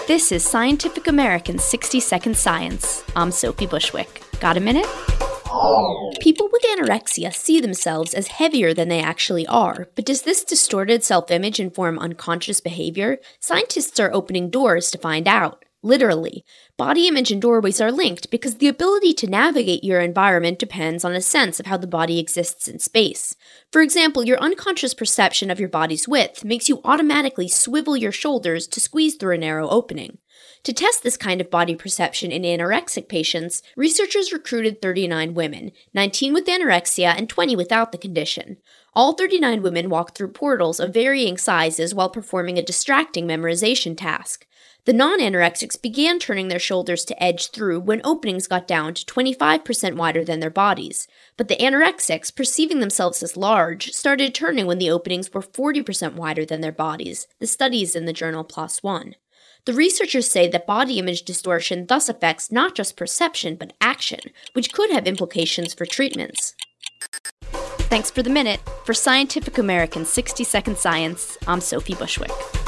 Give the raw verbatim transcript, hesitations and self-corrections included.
This is Scientific American's sixty second Science. I'm Sophie Bushwick. Got a minute? People with anorexia see themselves as heavier than they actually are, but does this distorted self-image inform unconscious behavior? Scientists are opening doors to find out. Literally. Body image and doorways are linked because the ability to navigate your environment depends on a sense of how the body exists in space. For example, your unconscious perception of your body's width makes you automatically swivel your shoulders to squeeze through a narrow opening. To test this kind of body perception in anorexic patients, researchers recruited thirty-nine women, nineteen with anorexia and twenty without the condition. All thirty-nine women walked through portals of varying sizes while performing a distracting memorization task. The non-anorexics began turning their shoulders to edge through when openings got down to twenty-five percent wider than their bodies. But the anorexics, perceiving themselves as large, started turning when the openings were forty percent wider than their bodies. The study is in the journal PLOS ONE. The researchers say that body image distortion thus affects not just perception, but action, which could have implications for treatments. Thanks for the minute. For Scientific American's sixty second Science, I'm Sophie Bushwick.